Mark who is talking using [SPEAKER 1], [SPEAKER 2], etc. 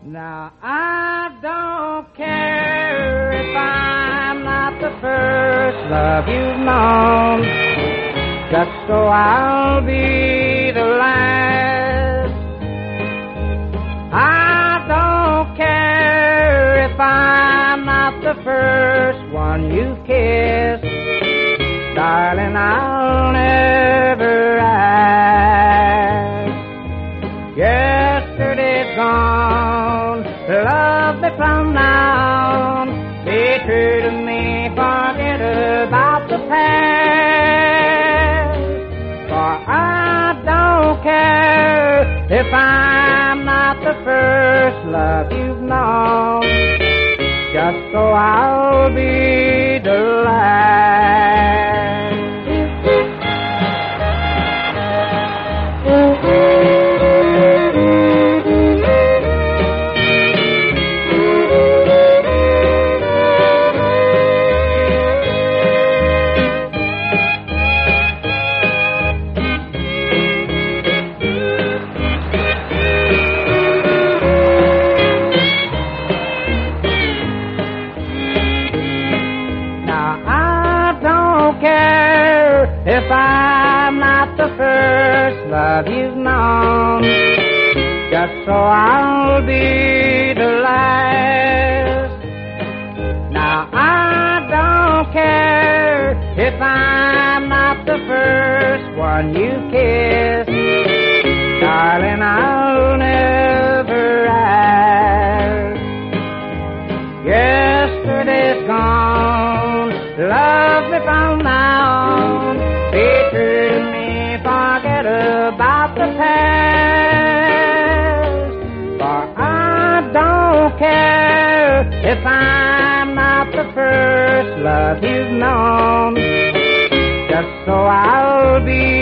[SPEAKER 1] Now I don't care if I'm not the first love you've known, just so I'll be the last. I don't care if I'm not the first one you've kissed, darling, I'll never ask. Yesterday's gone, love me from now on. Be true to me, forget about the past. For I don't care if I'm not the first love you've known, just so I'll be the last. If I'm not the first love you've known, just so I'll be the last. Now I don't care if I'm not the first one you kissed, darling, I'll never ask. Yesterday's gone, love me from now on. Be true to me, forget about the past. For I don't care if I'm not the first love you've known, just so I'll be